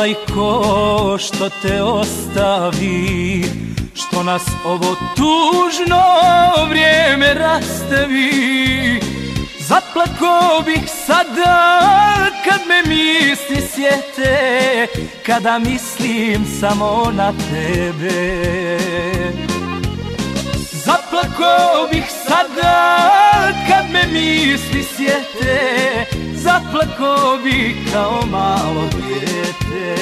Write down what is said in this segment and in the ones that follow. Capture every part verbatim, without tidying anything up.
majko, što te ostavi, što nas ovo tužno vrijeme rastavi. Zaplako bih sada kad me misli sjete, kada mislim samo na tebe. Zaplako bih sada kad me misli sjete, zaplako bih kao malo dijete.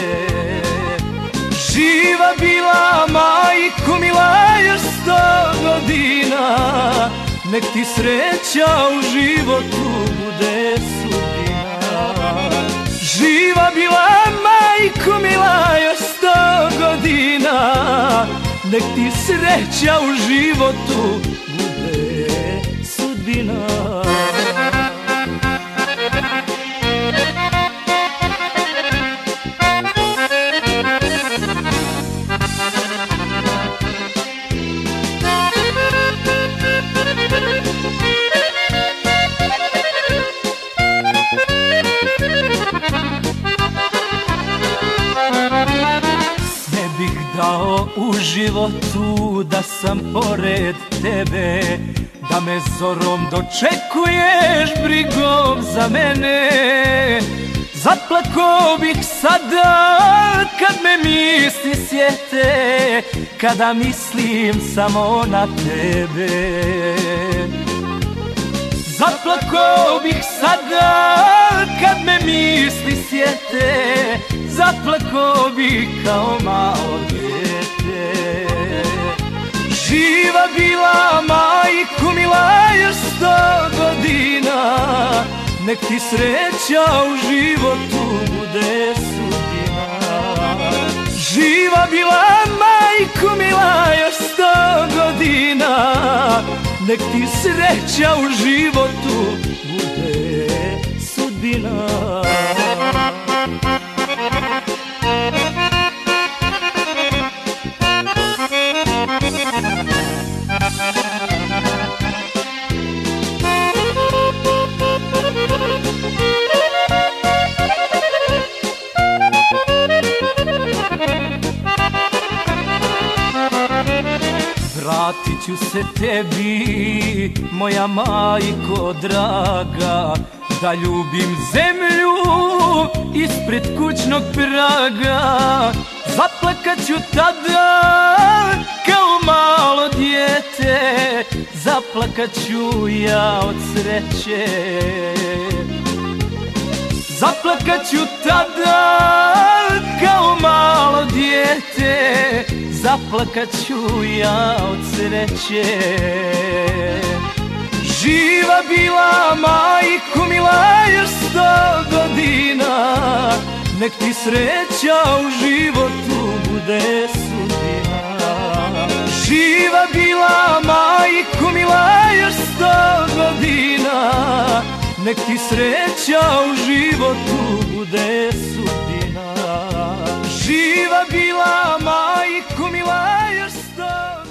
Živa bila majko mila još sto godina, nek ti sreća u životu bude sudbina. Živa bila majko mila još sto godina, nek ti sreća u životu bude sudbina. Dao u životu da sam pored tebe, da me zorom dočekuješ brigom za mene. Zaplako bih sada kad me misli sjete, kada mislim samo na tebe. Zaplako bih sada kad me misli sjete, zaplako bih kao malo dijete. Živa bila majko mila još sto godina, nek ti sreća u životu bude sudbina. Živa bila majko mila još sto godina, nek ti sreća u životu bude sudbina. Vratit ću se tebi, moja majko draga, da ljubim zemlju ispred kućnog praga. Zaplakat ću tada kao malo dijete, zaplakat ću ja od sreće. Zaplakat ću tada kao malo dijete, zaplakat ću ja od sreće. Živa bila majko mila još sto godina, nek ti sreća u životu bude sudbina. Živa bila majko mila još sto godina, nek ti sreća u životu bude sudbina. Živa bila majko mila još sto